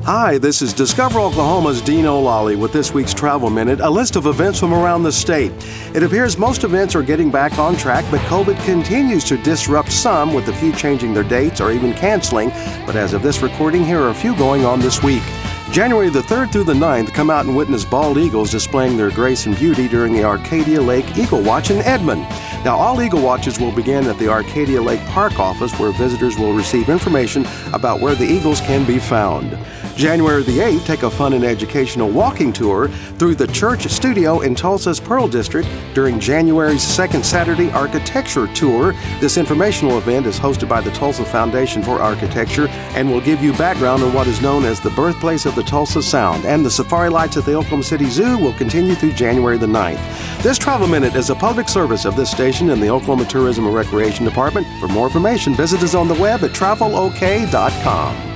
Hi, this is Discover Oklahoma's Dean O'Lally with this week's Travel Minute, a list of events from around the state. It appears most events are getting back on track, but COVID continues to disrupt some, with a few changing their dates or even canceling. But as of this recording, here are a few going on this week. January the 3rd through the 9th, come out and witness bald eagles displaying their grace and beauty during the Arcadia Lake Eagle Watch in Edmond. Now, all Eagle Watches will begin at the Arcadia Lake Park office, where visitors will receive information about where the eagles can be found. January the 8th, take a fun and educational walking tour through the Church Studio in Tulsa's Pearl District during January's second Saturday Architecture Tour. This informational event is hosted by the Tulsa Foundation for Architecture and will give you background on what is known as the birthplace of the Tulsa Sound. And the Safari Lights at the Oklahoma City Zoo will continue through January the 9th. This Travel Minute is a public service of this station and the Oklahoma Tourism and Recreation Department. For more information, visit us on the web at travelok.com.